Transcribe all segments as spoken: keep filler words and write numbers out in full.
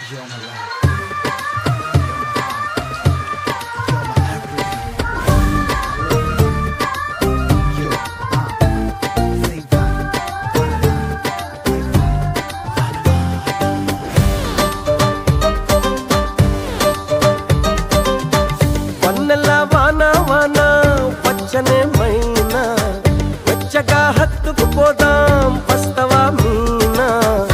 You're my life. You're my everything. You are. Say bye. వన్నెల వాన వాన పచ్చనే మైనా వెచ్చగా హత్తుకుపోదాం వస్తవా మీనా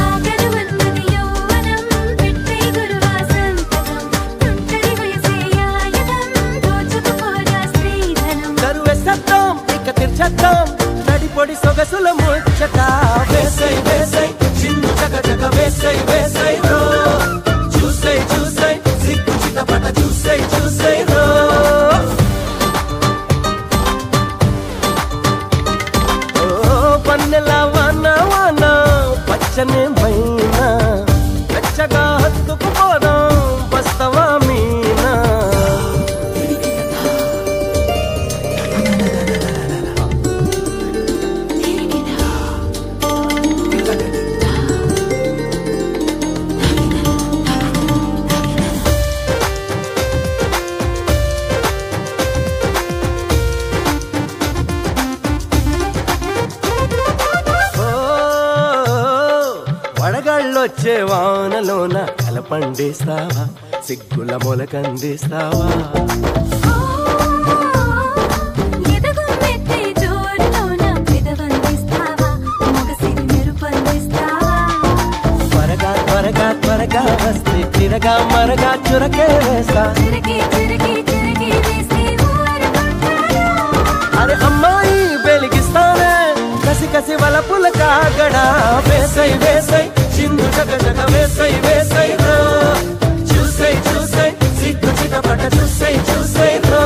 కరువేసేద్దాం ఇక తీర్చేద్దాం నడిపొడి సొగసుల ముచ్చట వేసై వేసై చిన్ను జగ జగ వేసై వేసై రో చూసై చూసై సిగ్గు చిటపట చూసై చూసై రో పన్నెల వాన వాన పచ్చనే మైనా వెచ్చగా హత్తుకుపోదాం వస్తవా మీనా వడగాళ్ళొచ్చే వానలోన కలపండిస్తావా సిగ్గుల మొలకందిస్తావా త్వరగా త్వరగా త్వరగా వస్తే తిరగా మరగా చురకే వేస్తా అరే అమ్మాయి వెలిగిస్తానే కసి కసి వలపుల కాగడా వేసై వేసై చిందు జగ జగ వేసై వేసై రో చూసై చూసై సిగ్గు చిటపట చూసై చూసై రో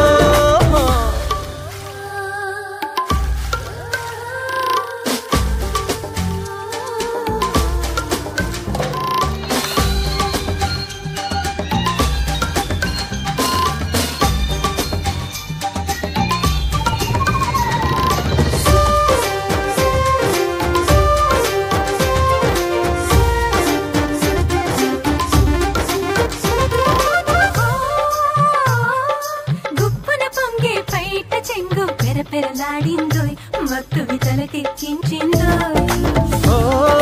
పెరలాడిందోయ్ మత్తువి తలకెక్కించిందోయ్ ఓ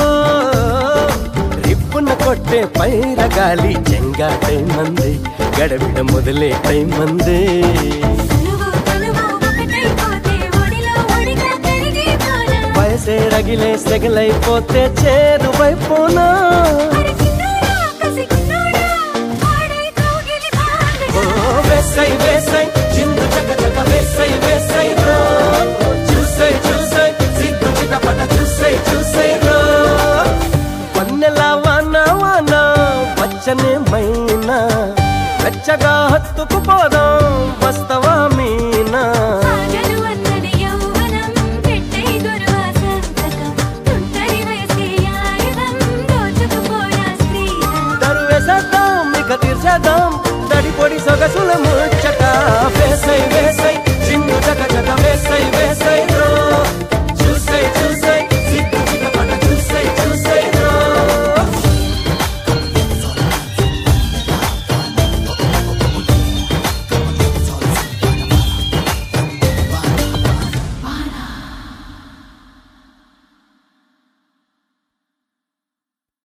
రిప్పున కొట్టే పైరగాలి చెంగాటై మంది గడబిడ మొదలే టైం మంది వయసే రగిలే సెగలైపోతే చేరువైపోనా వేసై వేసై చిందు చక చక వేసై వేసై రో చూసై చూసై సిగ్గు చిటపట చూసై చూసై రో వన్నెల వాన వాన పచ్చనే మైనా వెచ్చగా హత్తుకుపోదా